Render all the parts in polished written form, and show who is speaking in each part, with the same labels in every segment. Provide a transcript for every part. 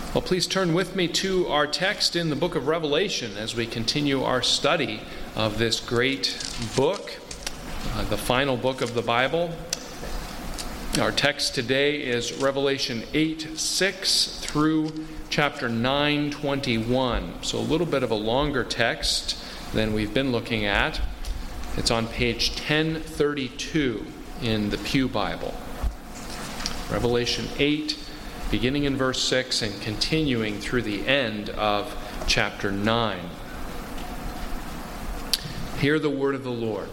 Speaker 1: Well, please turn with me to our text in the book of Revelation as we continue our study of this great book, the final book of the Bible. Our text today is Revelation 8:6 through chapter 9:21. So a little bit of a longer text than we've been looking at. It's on page 1032 in the Pew Bible. Revelation 8, beginning in verse 6 and continuing through the end of chapter 9. Hear the word of the Lord.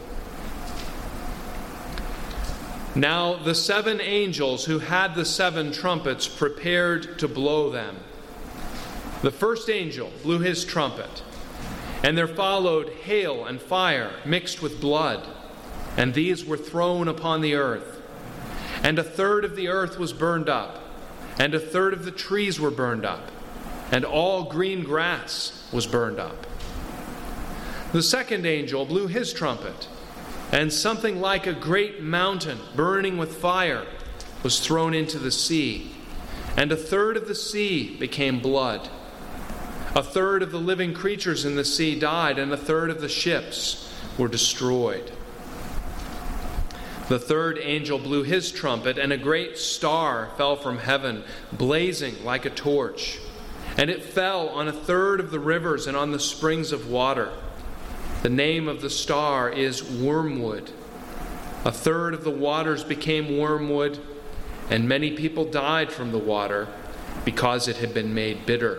Speaker 1: Now the 7 angels who had the 7 trumpets prepared to blow them. The first angel blew his trumpet, and there followed hail and fire mixed with blood, and these were thrown upon the earth. And a third of the earth was burned up, and a third of the trees were burned up, and all green grass was burned up. The second angel blew his trumpet, and something like a great mountain burning with fire was thrown into the sea, and a third of the sea became blood. A third of the living creatures in the sea died, and a third of the ships were destroyed. The third angel blew his trumpet, and a great star fell from heaven, blazing like a torch. And it fell on a third of the rivers and on the springs of water. The name of the star is Wormwood. A third of the waters became wormwood, and many people died from the water because it had been made bitter.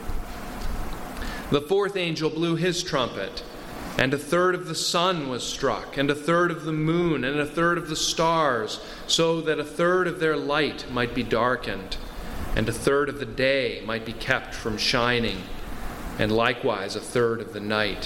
Speaker 1: The fourth angel blew his trumpet, and a third of the sun was struck, and a third of the moon, and a third of the stars, so that a third of their light might be darkened, and a third of the day might be kept from shining, and likewise a third of the night.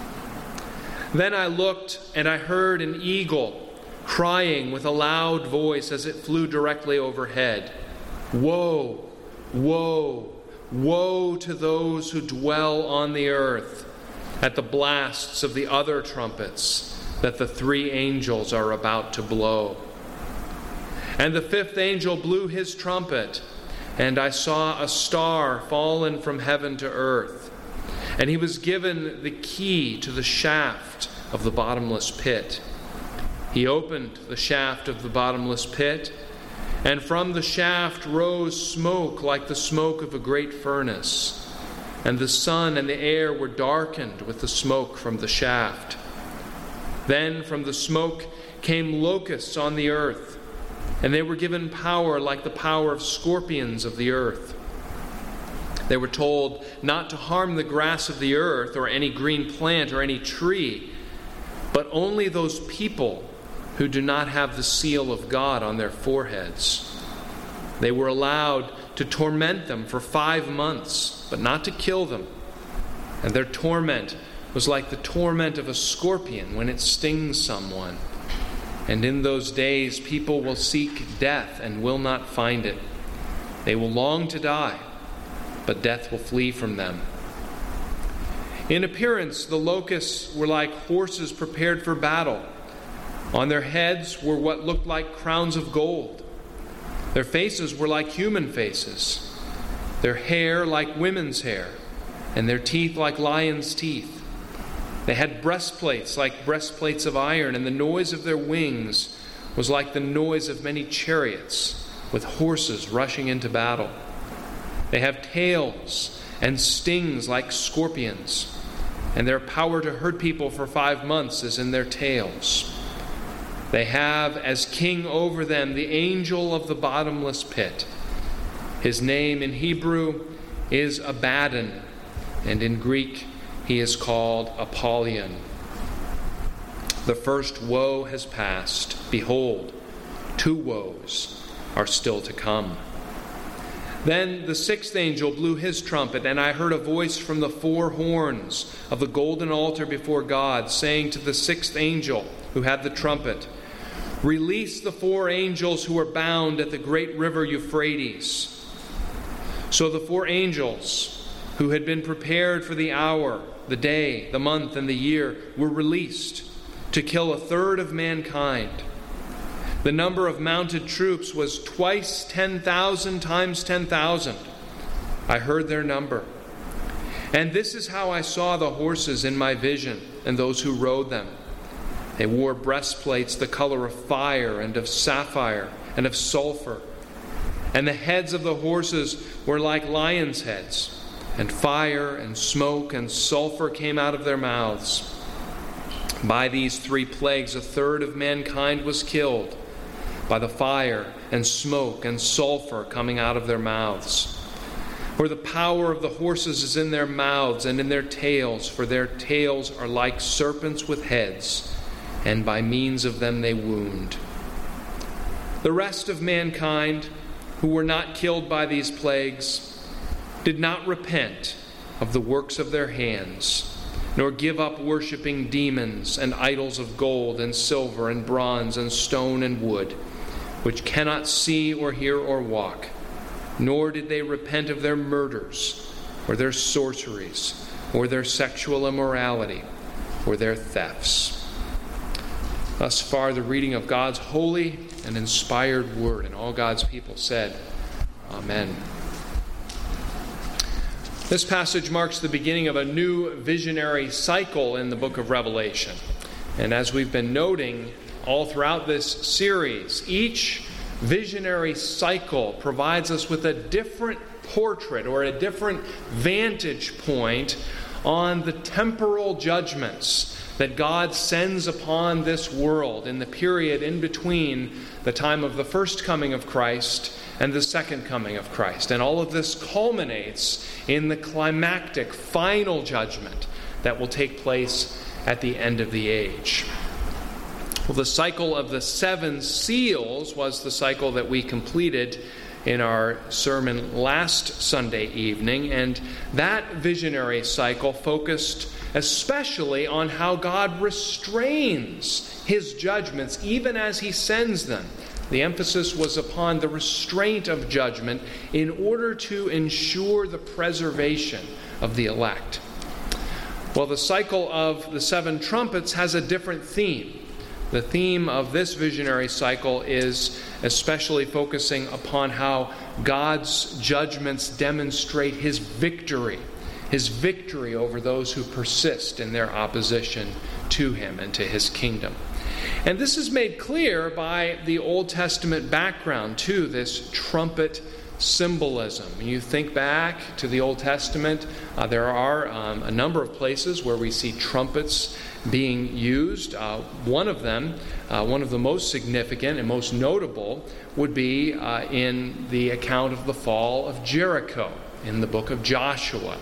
Speaker 1: Then I looked, and I heard an eagle crying with a loud voice as it flew directly overhead, "Woe, woe, woe to those who dwell on the earth, at the blasts of the other trumpets that the 3 angels are about to blow." And the fifth angel blew his trumpet, and I saw a star fallen from heaven to earth, and he was given the key to the shaft of the bottomless pit. He opened the shaft of the bottomless pit, and from the shaft rose smoke like the smoke of a great furnace. And the sun and the air were darkened with the smoke from the shaft. Then from the smoke came locusts on the earth, and they were given power like the power of scorpions of the earth. They were told not to harm the grass of the earth or any green plant or any tree, but only those people who do not have the seal of God on their foreheads. They were allowed to torment them for 5 months, but not to kill them. And their torment was like the torment of a scorpion when it stings someone. And in those days people will seek death and will not find it. They will long to die, but death will flee from them. In appearance, the locusts were like horses prepared for battle. On their heads were what looked like crowns of gold. Their faces were like human faces, their hair like women's hair, and their teeth like lions' teeth. They had breastplates like breastplates of iron, and the noise of their wings was like the noise of many chariots with horses rushing into battle. They have tails and stings like scorpions, and their power to hurt people for 5 months is in their tails. They have as king over them the angel of the bottomless pit. His name in Hebrew is Abaddon, and in Greek he is called Apollyon. The first woe has passed. Behold, 2 woes are still to come. Then the sixth angel blew his trumpet, and I heard a voice from the 4 horns of the golden altar before God, saying to the sixth angel who had the trumpet, "Release the 4 angels who are bound at the great river Euphrates." So the 4 angels who had been prepared for the hour, the day, the month, and the year were released to kill a third of mankind. The number of mounted troops was twice 10,000 times 10,000. I heard their number. And this is how I saw the horses in my vision and those who rode them. They wore breastplates the color of fire and of sapphire and of sulfur. And the heads of the horses were like lions' heads, and fire and smoke and sulfur came out of their mouths. By these 3 plagues, a third of mankind was killed, by the fire and smoke and sulfur coming out of their mouths. For the power of the horses is in their mouths and in their tails, for their tails are like serpents with heads, and by means of them they wound. The rest of mankind, who were not killed by these plagues, did not repent of the works of their hands, nor give up worshiping demons and idols of gold and silver and bronze and stone and wood, which cannot see or hear or walk. Nor did they repent of their murders, or their sorceries, or their sexual immorality, or their thefts. Thus far, the reading of God's holy and inspired word. And all God's people said, Amen. This passage marks the beginning of a new visionary cycle in the book of Revelation. And as we've been noting all throughout this series, each visionary cycle provides us with a different portrait or a different vantage point on the temporal judgments that God sends upon this world in the period in between the time of the first coming of Christ and the second coming of Christ. And all of this culminates in the climactic final judgment that will take place at the end of the age. Well, the cycle of the 7 seals was the cycle that we completed in our sermon last Sunday evening, and that visionary cycle focused especially on how God restrains His judgments even as He sends them. The emphasis was upon the restraint of judgment in order to ensure the preservation of the elect. Well, the cycle of the 7 trumpets has a different theme. The theme of this visionary cycle is especially focusing upon how God's judgments demonstrate His victory over those who persist in their opposition to Him and to His kingdom. And this is made clear by the Old Testament background to this trumpet symbolism. You think back to the Old Testament, there are a number of places where we see trumpets being used. One of them, one of the most significant and most notable, would be in the account of the fall of Jericho in the book of Joshua.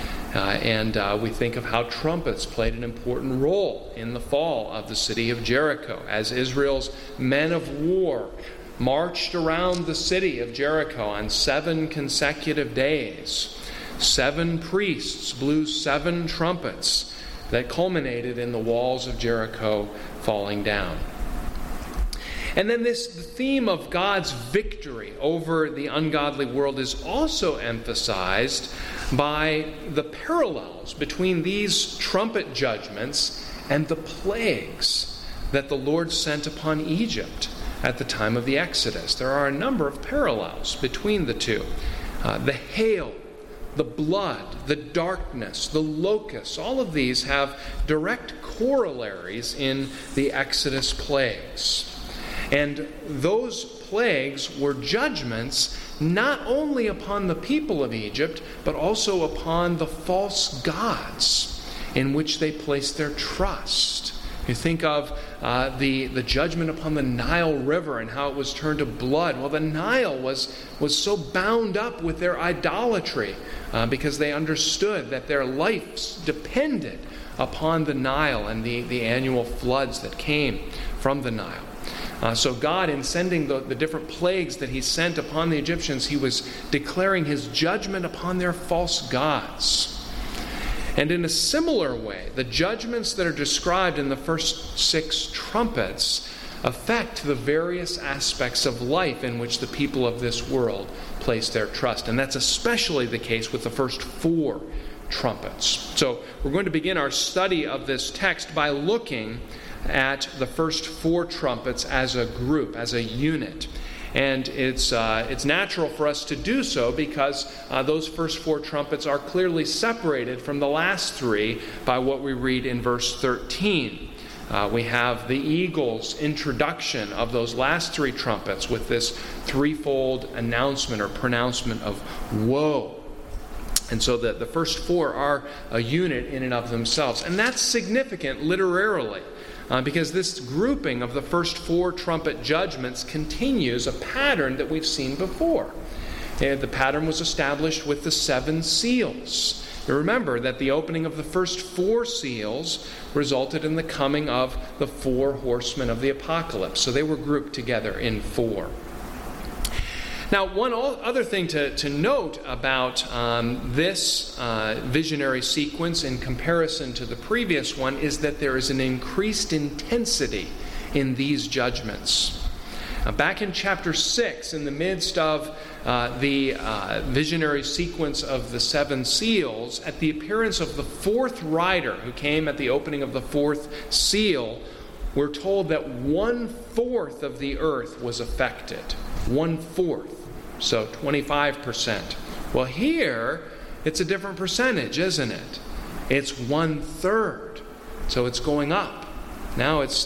Speaker 1: And we think of how trumpets played an important role in the fall of the city of Jericho, as Israel's men of war marched around the city of Jericho on 7 consecutive days. 7 priests blew 7 trumpets that culminated in the walls of Jericho falling down. And then the theme of God's victory over the ungodly world is also emphasized by the parallels between these trumpet judgments and the plagues that the Lord sent upon Egypt at the time of the Exodus. There are a number of parallels between the two. The hail, the blood, the darkness, the locusts, all of these have direct corollaries in the Exodus plagues. And those plagues were judgments not only upon the people of Egypt, but also upon the false gods in which they placed their trust. You think of the judgment upon the Nile River and how it was turned to blood. Well, the Nile was so bound up with their idolatry because they understood that their lives depended upon the Nile and the annual floods that came from the Nile. So God, in sending the different plagues that He sent upon the Egyptians, He was declaring His judgment upon their false gods. And in a similar way, the judgments that are described in the first 6 trumpets affect the various aspects of life in which the people of this world place their trust. And that's especially the case with the first 4 trumpets. So we're going to begin our study of this text by looking at the first 4 trumpets as a group, as a unit. And it's natural for us to do so because those first 4 trumpets are clearly separated from the last 3 by what we read in verse 13. We have the eagle's introduction of those last 3 trumpets with this threefold announcement or pronouncement of woe. And so the first 4 are a unit in and of themselves. And that's significant literarily because this grouping of the first 4 trumpet judgments continues a pattern that we've seen before. And the pattern was established with the 7 seals. You remember that the opening of the first 4 seals resulted in the coming of the 4 horsemen of the apocalypse. So they were grouped together in 4. Now, one other thing to note about this visionary sequence in comparison to the previous one is that there is an increased intensity in these judgments. Back in chapter 6, in the midst of the visionary sequence of the 7 seals, at the appearance of the 4th rider who came at the opening of the 4th seal, we're told that 1/4 of the earth was affected. 1/4. So 25%. Well, here, it's a different percentage, isn't it? It's 1/3. So it's going up. Now it's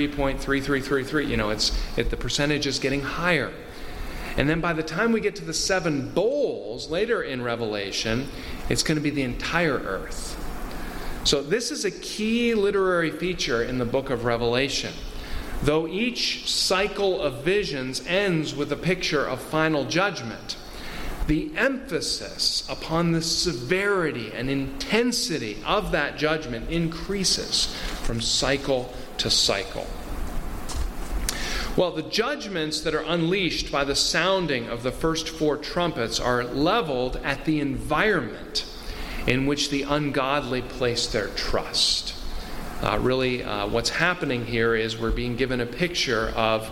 Speaker 1: 33.3333. The percentage is getting higher. And then by the time we get to the 7 bowls later in Revelation, it's going to be the entire earth. So this is a key literary feature in the book of Revelation. Though each cycle of visions ends with a picture of final judgment, the emphasis upon the severity and intensity of that judgment increases from cycle to cycle. Well, the judgments that are unleashed by the sounding of the first 4 trumpets are leveled at the environment in which the ungodly place their trust. What's happening here is we're being given a picture of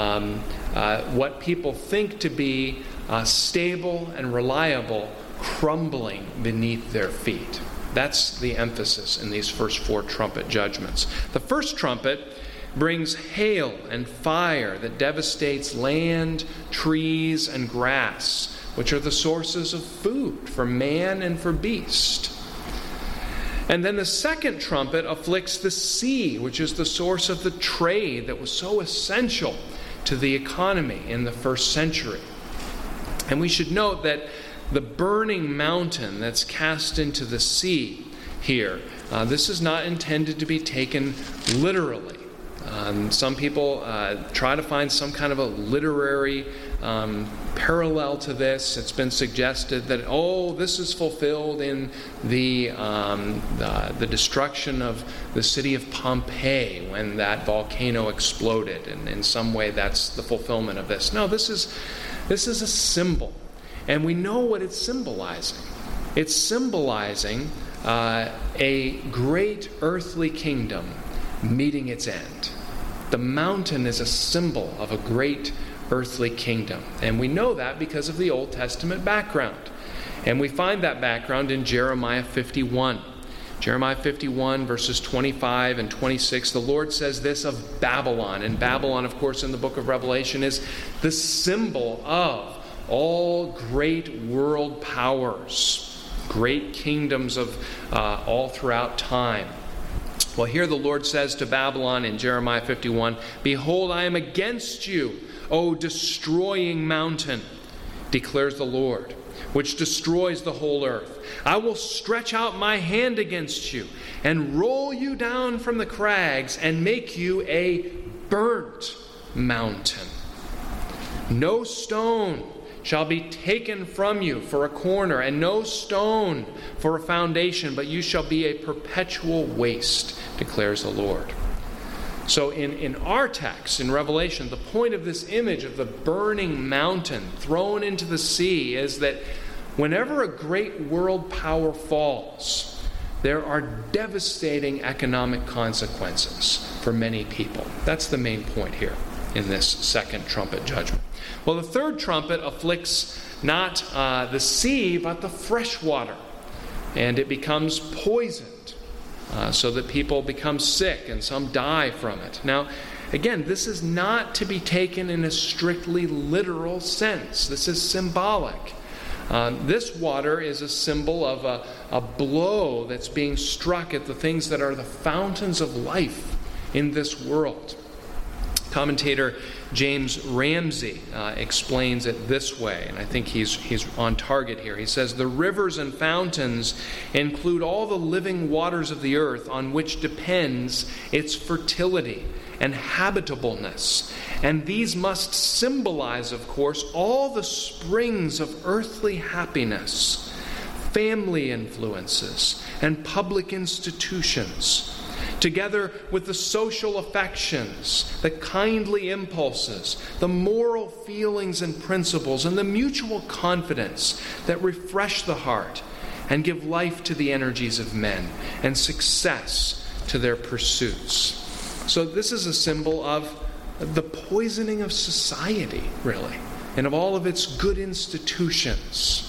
Speaker 1: what people think to be stable and reliable crumbling beneath their feet. That's the emphasis in these first 4 trumpet judgments. The first trumpet brings hail and fire that devastates land, trees, and grass, which are the sources of food for man and for beast. And then the second trumpet afflicts the sea, which is the source of the trade that was so essential to the economy in the first century. And we should note that the burning mountain that's cast into the sea here, this is not intended to be taken literally. Some people try to find some kind of a literary parallel to this. It's been suggested that, this is fulfilled in the destruction of the city of Pompeii when that volcano exploded, and in some way that's the fulfillment of this. No, this is a symbol, and we know what it's symbolizing. It's symbolizing a great earthly kingdom meeting its end. The mountain is a symbol of a great earthly kingdom. And we know that because of the Old Testament background. And we find that background in Jeremiah 51. Jeremiah 51, verses 25 and 26, the Lord says this of Babylon. And Babylon, of course, in the book of Revelation is the symbol of all great world powers, great kingdoms of all throughout time. Well, here the Lord says to Babylon in Jeremiah 51, "Behold, I am against you, O destroying mountain, declares the Lord, which destroys the whole earth. I will stretch out my hand against you and roll you down from the crags and make you a burnt mountain. No stone shall be taken from you for a corner, and no stone for a foundation, but you shall be a perpetual waste, declares the Lord." So in our text, in Revelation, the point of this image of the burning mountain thrown into the sea is that whenever a great world power falls, there are devastating economic consequences for many people. That's the main point here in this second trumpet judgment. Well, the third trumpet afflicts not the sea, but the fresh water. And it becomes poisoned, so that people become sick and some die from it. Now, again, this is not to be taken in a strictly literal sense. This is symbolic. This water is a symbol of a blow that's being struck at the things that are the fountains of life in this world. Commentator James Ramsey explains it this way, and I think he's on target here. He says, "The rivers and fountains include all the living waters of the earth on which depends its fertility and habitableness. And these must symbolize, of course, all the springs of earthly happiness, family influences, and public institutions, together with the social affections, the kindly impulses, the moral feelings and principles, and the mutual confidence that refresh the heart and give life to the energies of men and success to their pursuits." So this is a symbol of the poisoning of society, really, and of all of its good institutions.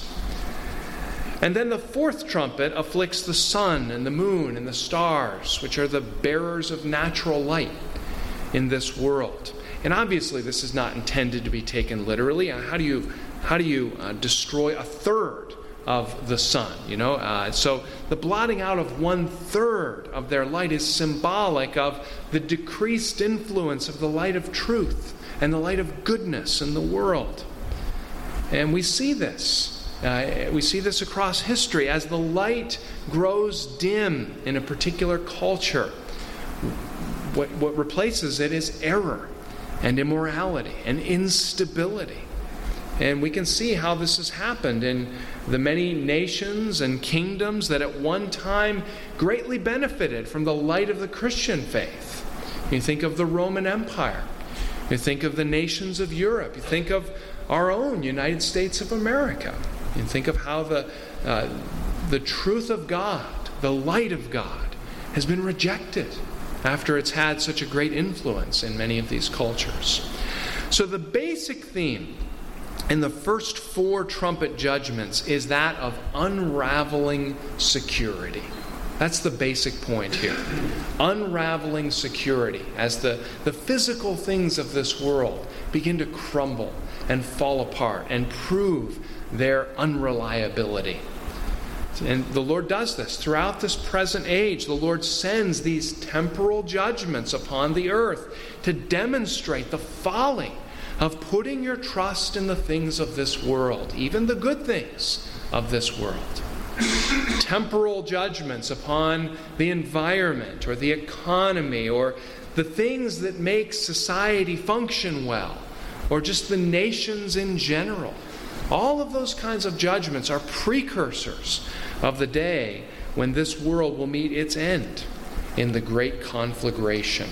Speaker 1: And then the fourth trumpet afflicts the sun and the moon and the stars, which are the bearers of natural light in this world. And obviously this is not intended to be taken literally. How do you destroy a third of the sun? So the blotting out of 1/3 of their light is symbolic of the decreased influence of the light of truth and the light of goodness in the world. And we see this. We see this across history. As the light grows dim in a particular culture, what replaces it is error and immorality and instability. And we can see how this has happened in the many nations and kingdoms that at one time greatly benefited from the light of the Christian faith. You think of the Roman Empire. You think of the nations of Europe. You think of our own United States of America. You think of how the truth of God, the light of God, has been rejected after it's had such a great influence in many of these cultures. So the basic theme in the first 4 trumpet judgments is that of unraveling security. That's the basic point here. Unraveling security as the physical things of this world begin to crumble and fall apart and prove their unreliability. And the Lord does this. Throughout this present age, the Lord sends these temporal judgments upon the earth to demonstrate the folly of putting your trust in the things of this world, even the good things of this world. Temporal judgments upon the environment or the economy or the things that make society function well, or just the nations in general. All of those kinds of judgments are precursors of the day when this world will meet its end in the great conflagration.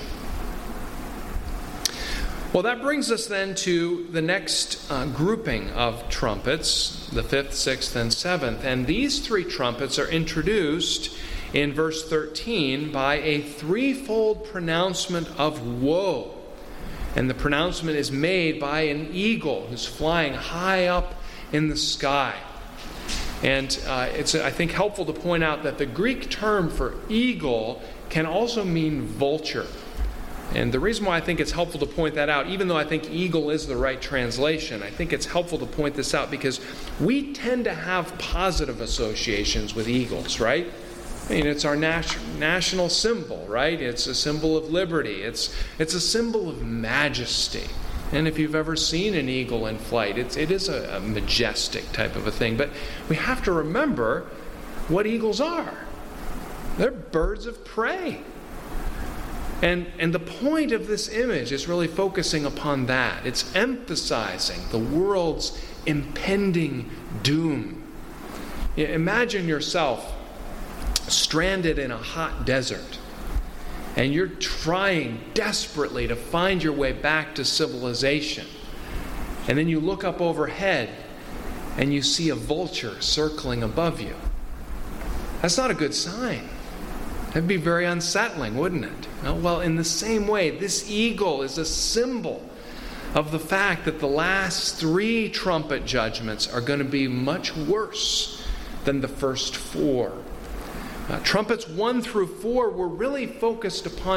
Speaker 1: Well, that brings us then to the next grouping of trumpets, the 5th, 6th, and 7th. And these 3 trumpets are introduced in verse 13 by a threefold pronouncement of woe. And the pronouncement is made by an eagle who's flying high up in the sky. And it's, I think, helpful to point out that the Greek term for eagle can also mean vulture. And the reason why I think it's helpful to point that out, even though I think eagle is the right translation, I think it's helpful to point this out because we tend to have positive associations with eagles, right? I mean, it's our national symbol, right? It's a symbol of liberty. It's a symbol of majesty. And if you've ever seen an eagle in flight, it is a majestic type of a thing. But we have to remember what eagles are. They're birds of prey. And the point of this image is really focusing upon that. It's emphasizing the world's impending doom. Imagine yourself stranded in a hot desert, and you're trying desperately to find your way back to civilization. And then you look up overhead, and you see a vulture circling above you. That's not a good sign. That'd be very unsettling, wouldn't it? Well, in the same way, this eagle is a symbol of the fact that the last 3 trumpet judgments are going to be much worse than the first 4. Trumpets 1 through 4 were really focused upon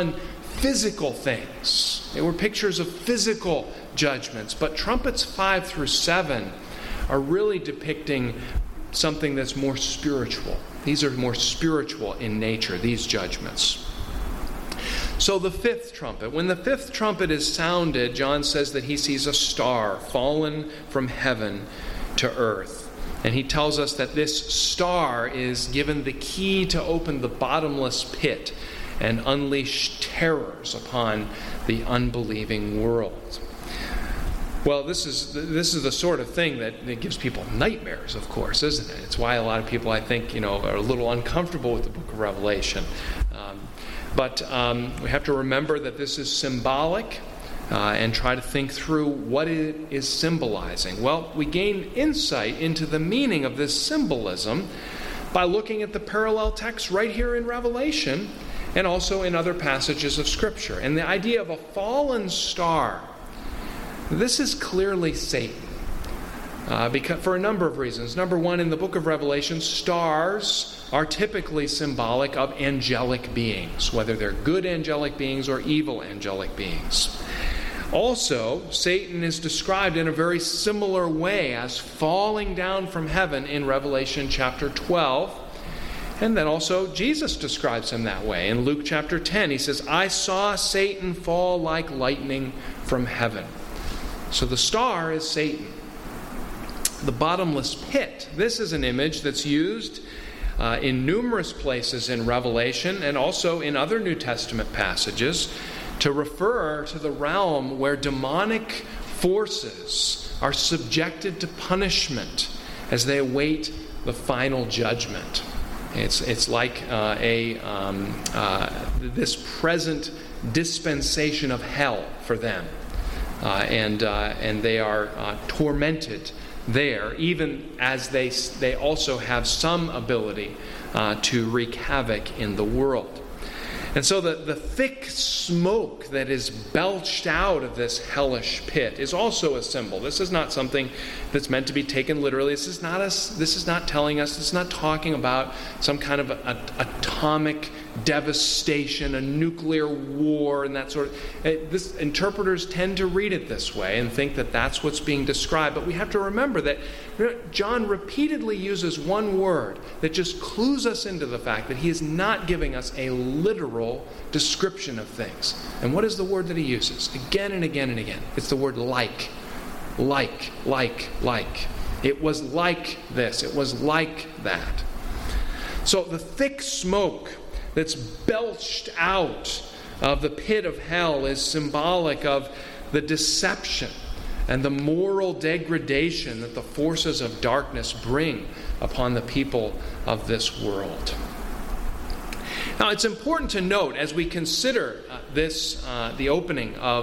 Speaker 1: physical things. They were pictures of physical judgments. But trumpets 5 through 7 are really depicting something that's more spiritual. These are more spiritual in nature, these judgments. So the fifth trumpet. When the fifth trumpet is sounded, John says that he sees a star fallen from heaven to earth. And he tells us that this star is given the key to open the bottomless pit and unleash terrors upon the unbelieving world. Well, this is the sort of thing that gives people nightmares, of course, isn't it? It's why a lot of people, I think, are a little uncomfortable with the book of Revelation. But we have to remember that this is symbolic and try to think through what it is symbolizing. Well, we gain insight into the meaning of this symbolism by looking at the parallel text right here in Revelation and also in other passages of Scripture. And the idea of a fallen star, this is clearly Satan. Because, for a number of reasons. Number one, in the book of Revelation, stars are typically symbolic of angelic beings, whether they're good angelic beings or evil angelic beings. Also, Satan is described in a very similar way as falling down from heaven in Revelation chapter 12. And then also Jesus describes him that way. In Luke chapter 10, he says, "I saw Satan fall like lightning from heaven." So the star is Satan. The bottomless pit. This is an image that's used in numerous places in Revelation and also in other New Testament passages to refer to the realm where demonic forces are subjected to punishment as they await the final judgment. It's like this present dispensation of hell for them, and they are tormented there, even as they also have some ability to wreak havoc in the world. And so the thick smoke that is belched out of this hellish pit is also a symbol. This is not something that's meant to be taken literally. This is not telling us, it's not talking about some kind of atomic devastation, a nuclear war, and that sort of. Interpreters tend to read it this way and think that that's what's being described. But we have to remember that John repeatedly uses one word that just clues us into the fact that he is not giving us a literal description of things. And what is the word that he uses? Again and again and again. It's the word like. Like. It was like this. It was like that. So the thick smoke that's belched out of the pit of hell is symbolic of the deception and the moral degradation that the forces of darkness bring upon the people of this world. Now, it's important to note as we consider the opening of,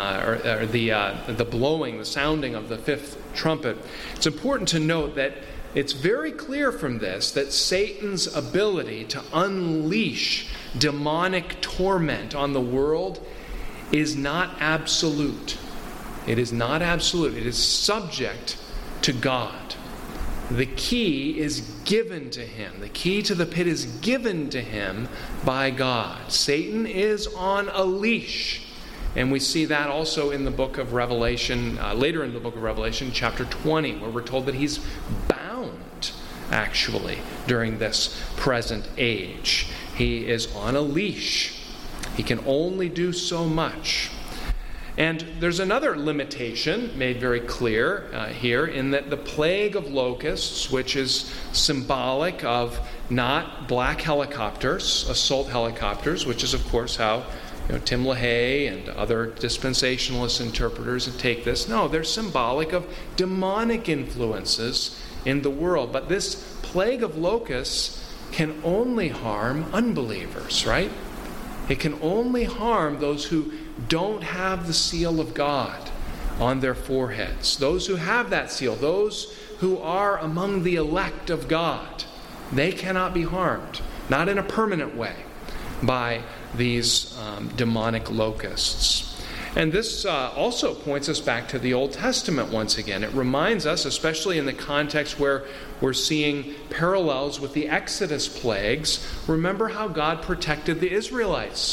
Speaker 1: the blowing, the sounding of the fifth trumpet, it's important to note that it's very clear from this that Satan's ability to unleash demonic torment on the world is not absolute. It is not absolute. It is subject to God. The key is given to him. The key to the pit is given to him by God. Satan is on a leash. And we see that also in the book of Revelation, later in the book of Revelation, chapter 20, where we're told that he's bound, actually, during this present age. He is on a leash. He can only do so much. And there's another limitation made very clear here in that the plague of locusts, which is symbolic of not black helicopters, assault helicopters, which is, of course, how Tim LaHaye and other dispensationalist interpreters take this. No, they're symbolic of demonic influences in the world. But this plague of locusts can only harm unbelievers, right? It can only harm those who don't have the seal of God on their foreheads. Those who have that seal, those who are among the elect of God, they cannot be harmed, not in a permanent way, by these demonic locusts. And this also points us back to the Old Testament once again. It reminds us, especially in the context where we're seeing parallels with the Exodus plagues, remember how God protected the Israelites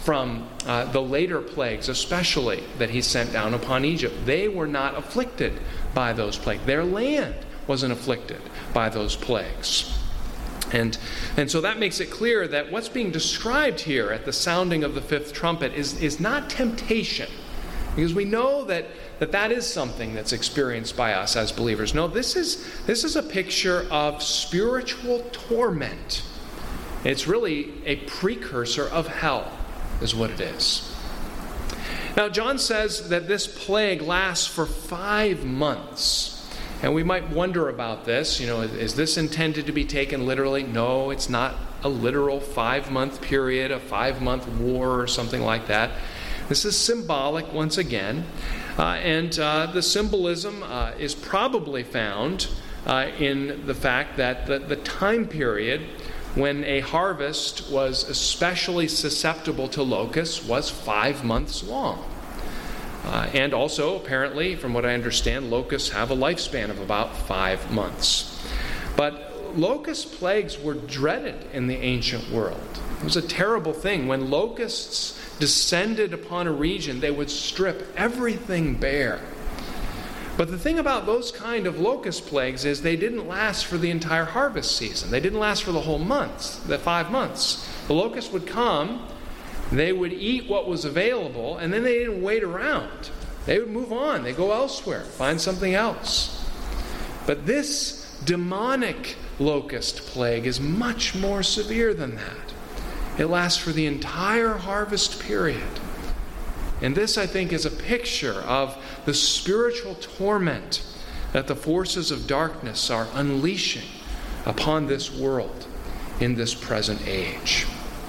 Speaker 1: from the later plagues, especially that he sent down upon Egypt. They were not afflicted by those plagues. Their land wasn't afflicted by those plagues. And so that makes it clear that what's being described here at the sounding of the fifth trumpet is not temptation. Because we know that is something that's experienced by us as believers. No, this is a picture of spiritual torment. It's really a precursor of hell, is what it is. Now, John says that this plague lasts for 5 months. And we might wonder about this. Is this intended to be taken literally? No, it's not a literal 5-month period, a 5-month war or something like that. This is symbolic once again. And the symbolism is probably found in the fact that the time period when a harvest was especially susceptible to locusts was 5 months long. And also, apparently, from what I understand, locusts have a lifespan of about 5 months. But locust plagues were dreaded in the ancient world. It was a terrible thing. When locusts descended upon a region, they would strip everything bare. But the thing about those kind of locust plagues is they didn't last for the entire harvest season. They didn't last for the whole month, the 5 months. The locusts would come, they would eat what was available, and then they didn't wait around. They would move on. They'd go elsewhere, find something else. But this demonic locust plague is much more severe than that. It lasts for the entire harvest period. And this, I think, is a picture of the spiritual torment that the forces of darkness are unleashing upon this world in this present age.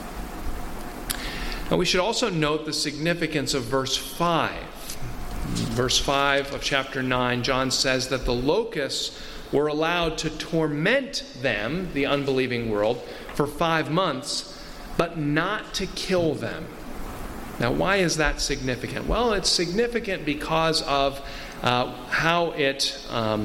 Speaker 1: Now, we should also note the significance of verse 5. Verse 5 of chapter 9, John says that the locusts were allowed to torment them, the unbelieving world, for 5 months, but not to kill them. Now, why is that significant? Well, it's significant because of how it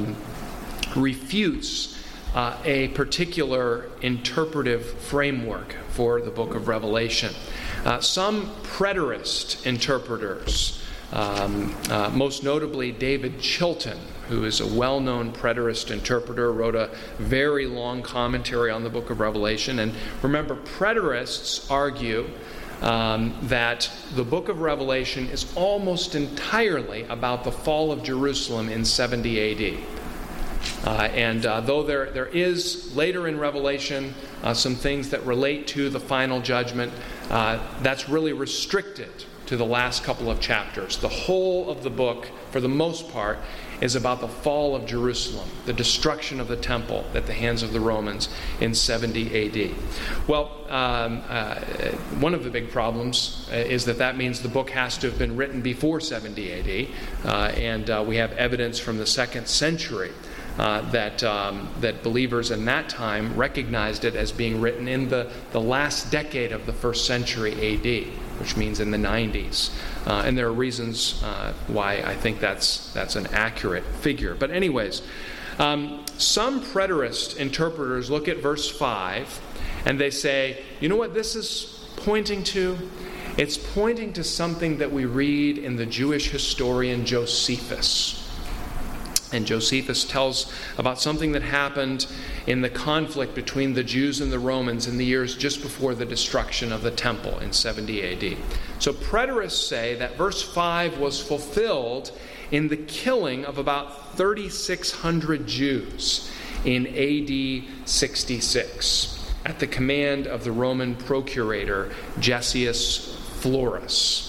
Speaker 1: refutes a particular interpretive framework for the book of Revelation. Some preterist interpreters, most notably David Chilton, who is a well-known preterist interpreter, wrote a very long commentary on the book of Revelation. And remember, preterists argue that the book of Revelation is almost entirely about the fall of Jerusalem in 70 A.D. Though there is later in Revelation some things that relate to the final judgment, that's really restricted to the last couple of chapters. The whole of the book, for the most part, is about the fall of Jerusalem, the destruction of the temple at the hands of the Romans in 70 A.D. Well, one of the big problems is that means the book has to have been written before 70 A.D., and we have evidence from the 2nd century that believers in that time recognized it as being written in the last decade of the 1st century A.D., which means in the 90s. And there are reasons why I think that's an accurate figure. But anyways, some preterist interpreters look at verse 5 and they say, you know what this is pointing to? It's pointing to something that we read in the Jewish historian Josephus. And Josephus tells about something that happened in the conflict between the Jews and the Romans in the years just before the destruction of the temple in 70 A.D. So preterists say that verse 5 was fulfilled in the killing of about 3,600 Jews in A.D. 66 at the command of the Roman procurator Gessius Florus.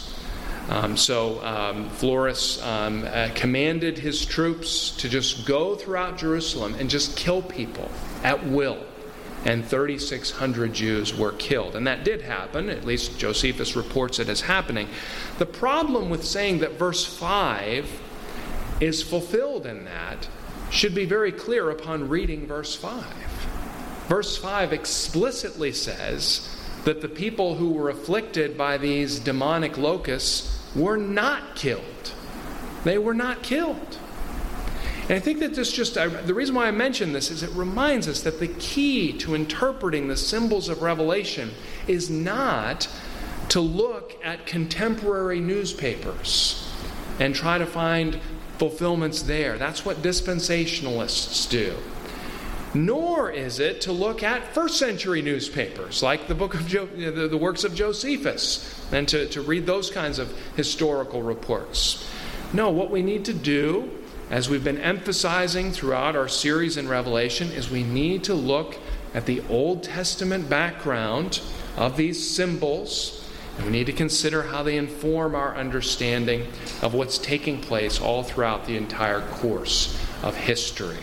Speaker 1: Florus commanded his troops to just go throughout Jerusalem and just kill people at will. And 3,600 Jews were killed. And that did happen. At least Josephus reports it as happening. The problem with saying that verse 5 is fulfilled in that should be very clear upon reading verse 5. Verse 5 explicitly says that the people who were afflicted by these demonic locusts were not killed. They were not killed. And I think that the reason why I mention this is it reminds us that the key to interpreting the symbols of Revelation is not to look at contemporary newspapers and try to find fulfillments there. That's what dispensationalists do. Nor is it to look at first century newspapers like the works of Josephus and to read those kinds of historical reports. No, what we need to do, as we've been emphasizing throughout our series in Revelation, is we need to look at the Old Testament background of these symbols, and we need to consider how they inform our understanding of what's taking place all throughout the entire course of history.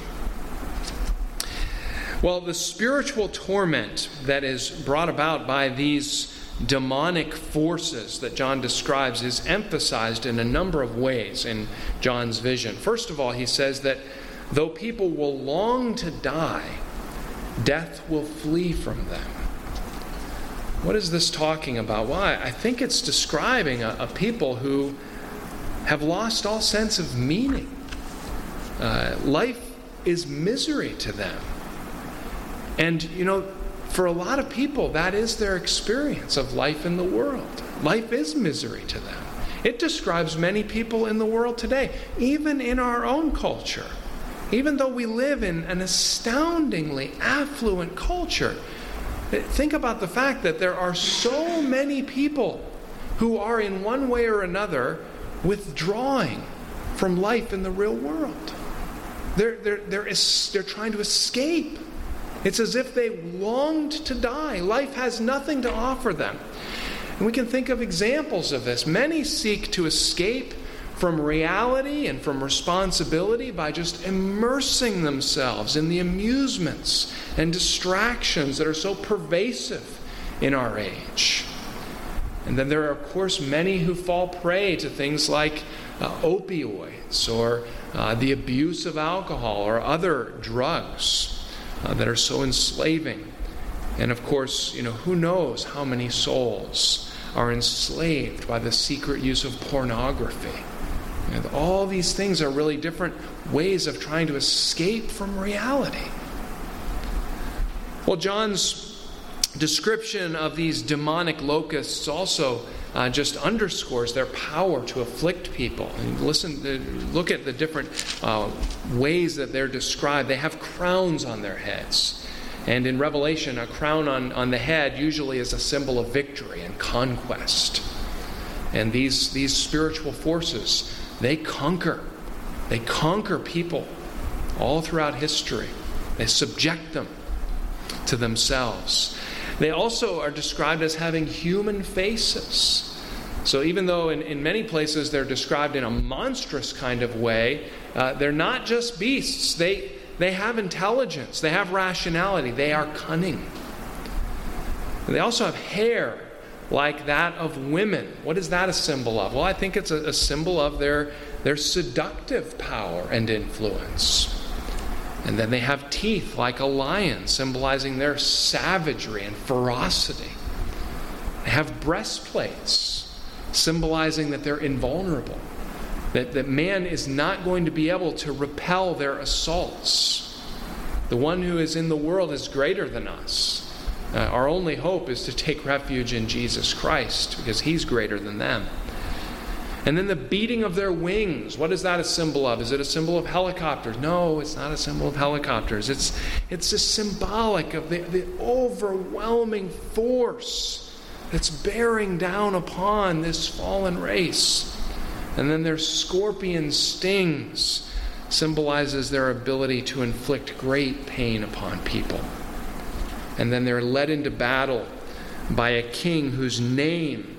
Speaker 1: Well, the spiritual torment that is brought about by these demonic forces that John describes is emphasized in a number of ways in John's vision. First of all, he says that though people will long to die, death will flee from them. What is this talking about? Well, I think it's describing a people who have lost all sense of meaning. Life is misery to them. And, for a lot of people, that is their experience of life in the world. Life is misery to them. It describes many people in the world today, even in our own culture. Even though we live in an astoundingly affluent culture, think about the fact that there are so many people who are in one way or another withdrawing from life in the real world. They're trying to escape. It's as if they longed to die. Life has nothing to offer them. And we can think of examples of this. Many seek to escape from reality and from responsibility by just immersing themselves in the amusements and distractions that are so pervasive in our age. And then there are, of course, many who fall prey to things like opioids or the abuse of alcohol or other drugs that are so enslaving. And of course, who knows how many souls are enslaved by the secret use of pornography. And all these things are really different ways of trying to escape from reality. Well, John's description of these demonic locusts also just underscores their power to afflict people. And look at the different ways that they're described. They have crowns on their heads. And in Revelation, a crown on the head usually is a symbol of victory and conquest. And these spiritual forces, they conquer people all throughout history. They subject them to themselves. They also are described as having human faces. So even though in many places they're described in a monstrous kind of way, they're not just beasts. They have intelligence. They have rationality. They are cunning. And they also have hair like that of women. What is that a symbol of? Well, I think it's a symbol of their seductive power and influence. And then they have teeth like a lion, symbolizing their savagery and ferocity. They have breastplates, symbolizing that they're invulnerable, that man is not going to be able to repel their assaults. The one who is in the world is greater than us. Our only hope is to take refuge in Jesus Christ, because He's greater than them. And then the beating of their wings. What is that a symbol of? Is it a symbol of helicopters? No, it's not a symbol of helicopters. It's just symbolic of the overwhelming force that's bearing down upon this fallen race. And then their scorpion stings symbolizes their ability to inflict great pain upon people. And then they're led into battle by a king whose name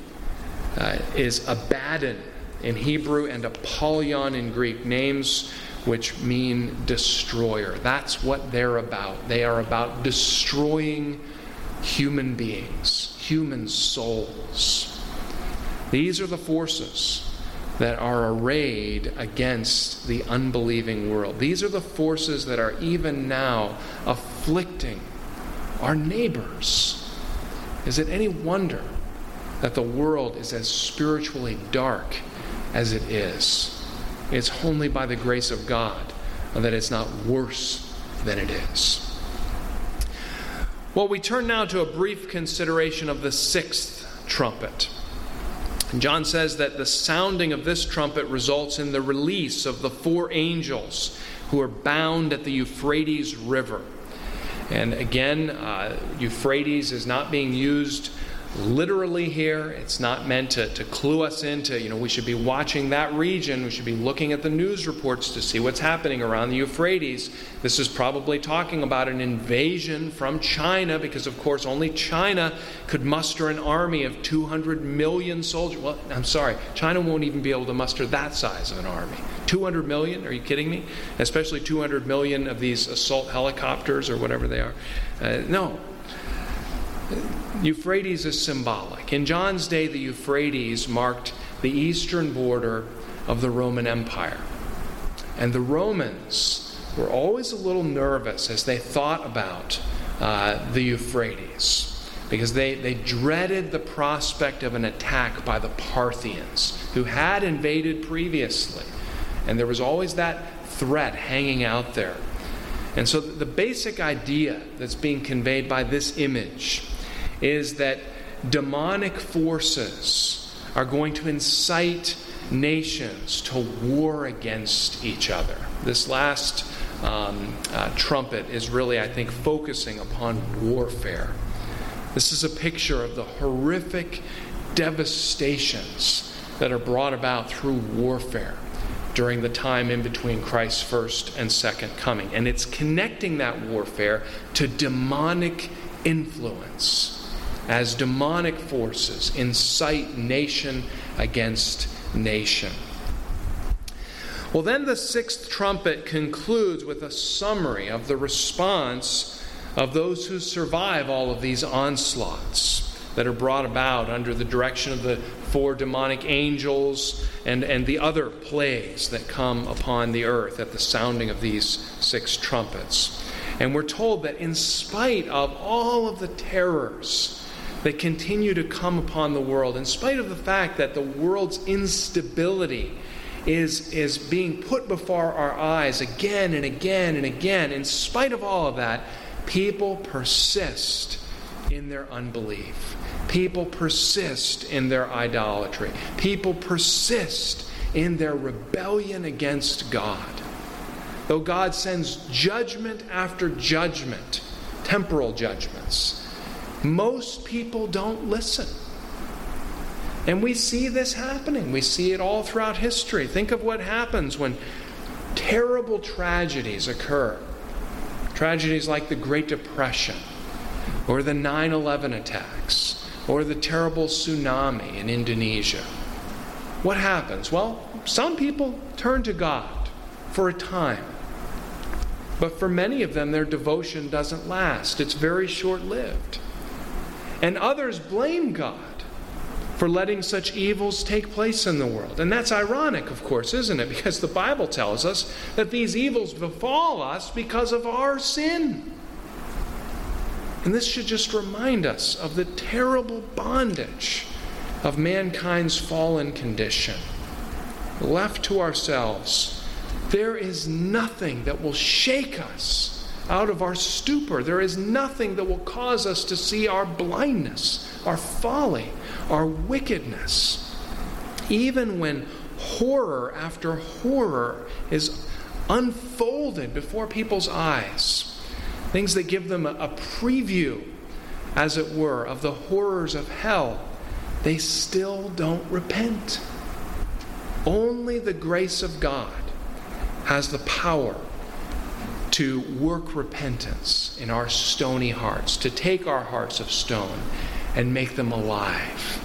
Speaker 1: is Abaddon in Hebrew and Apollyon in Greek, names which mean destroyer. That's what they're about. They are about destroying human beings, human souls. These are the forces that are arrayed against the unbelieving world. These are the forces that are even now afflicting our neighbors. Is it any wonder that the world is as spiritually dark as it is? It's only by the grace of God that it's not worse than it is. Well, we turn now to a brief consideration of the sixth trumpet. And John says that the sounding of this trumpet results in the release of the 4 angels who are bound at the Euphrates River. And again, Euphrates is not being used literally here. It's not meant to clue us into, we should be watching that region. We should be looking at the news reports to see what's happening around the Euphrates. This is probably talking about an invasion from China, because of course only China could muster an army of 200 million soldiers. Well, I'm sorry, China won't even be able to muster that size of an army. 200 million? Are you kidding me? Especially 200 million of these assault helicopters or whatever they are. No. Euphrates is symbolic. In John's day, the Euphrates marked the eastern border of the Roman Empire. And the Romans were always a little nervous as they thought about the Euphrates, because they dreaded the prospect of an attack by the Parthians, who had invaded previously. And there was always that threat hanging out there. And so the basic idea that's being conveyed by this image is that demonic forces are going to incite nations to war against each other. This last trumpet is really, I think, focusing upon warfare. This is a picture of the horrific devastations that are brought about through warfare during the time in between Christ's first and second coming. And it's connecting that warfare to demonic influence, as demonic forces incite nation against nation. Well, then the 6th trumpet concludes with a summary of the response of those who survive all of these onslaughts that are brought about under the direction of the 4 demonic angels and the other plagues that come upon the earth at the sounding of these 6 trumpets. And we're told that in spite of all of the terrors that continue to come upon the world, in spite of the fact that the world's instability is being put before our eyes again and again and again, in spite of all of that, people persist in their unbelief. People persist in their idolatry. People persist in their rebellion against God. Though God sends judgment after judgment, temporal judgments, most people don't listen. And we see this happening. We see it all throughout history. Think of what happens when terrible tragedies occur. Tragedies like the Great Depression, or the 9/11 attacks, or the terrible tsunami in Indonesia. What happens? Well, some people turn to God for a time. But for many of them, their devotion doesn't last. It's very short-lived. And others blame God for letting such evils take place in the world. And that's ironic, of course, isn't it? Because the Bible tells us that these evils befall us because of our sin. And this should just remind us of the terrible bondage of mankind's fallen condition. Left to ourselves, there is nothing that will shake us out of our stupor. There is nothing that will cause us to see our blindness, our folly, our wickedness. Even when horror after horror is unfolded before people's eyes, things that give them a preview, as it were, of the horrors of hell, they still don't repent. Only the grace of God has the power to work repentance in our stony hearts, to take our hearts of stone and make them alive.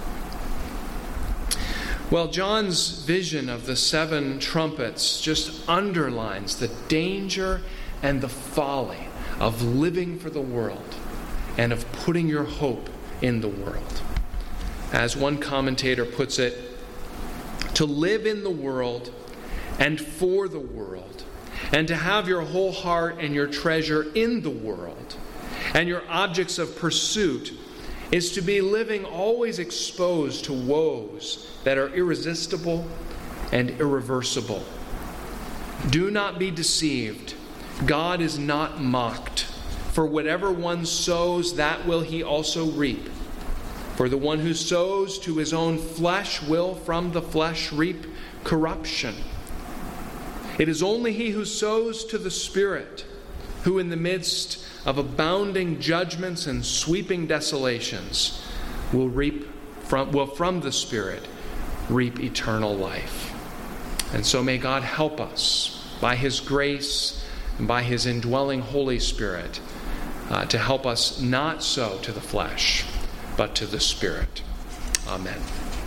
Speaker 1: Well, John's vision of the 7 trumpets just underlines the danger and the folly of living for the world and of putting your hope in the world. As one commentator puts it, to live in the world and for the world, and to have your whole heart and your treasure in the world, and your objects of pursuit, is to be living always exposed to woes that are irresistible and irreversible. Do not be deceived. God is not mocked. For whatever one sows, that will he also reap. For the one who sows to his own flesh will from the flesh reap corruption. It is only he who sows to the Spirit who, in the midst of abounding judgments and sweeping desolations, will from the Spirit reap eternal life. And so may God help us by His grace and by His indwelling Holy Spirit to help us not sow to the flesh, but to the Spirit. Amen.